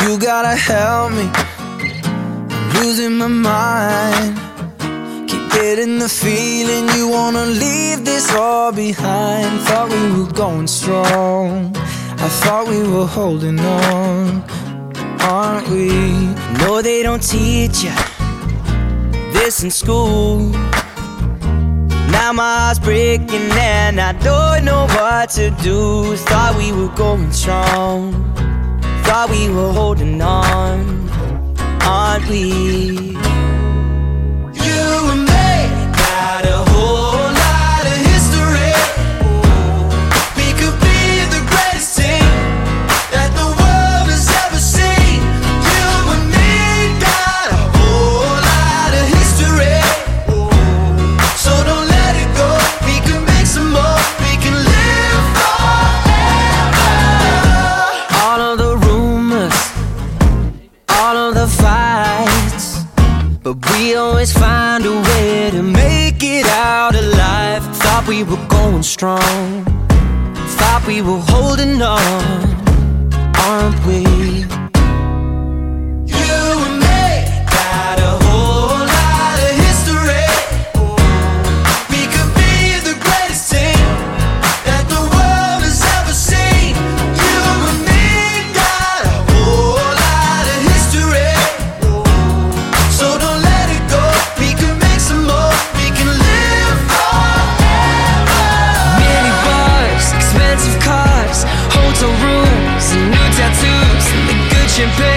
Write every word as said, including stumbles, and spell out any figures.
You gotta help me, I'm losing my mind. Keep getting the feeling you wanna leave this all behind. Thought we were going strong, I thought we were holding on, aren't we? No, they don't teach you this in school. Now my heart's breaking and I don't know what to do. Thought we were going strong, thought we were holding on, aren't we? You and me got a whole lot of history. We could be the greatest team that the world has ever seen. You and me got a whole lot of history, so don't let it go. We can make some more, we can live forever. All of the rumors, all of the fights, but we always find a way to make it out alive. Thought we were going strong, thought we were holding on, aren't we? You and me got a whole lot of history. We could be the greatest team that the world has ever seen. You and me got a whole lot of history, so don't let it go. We can make some more, we can live forever. Many bars, expensive cars, hotel rooms, and new tattoos, and the good champagne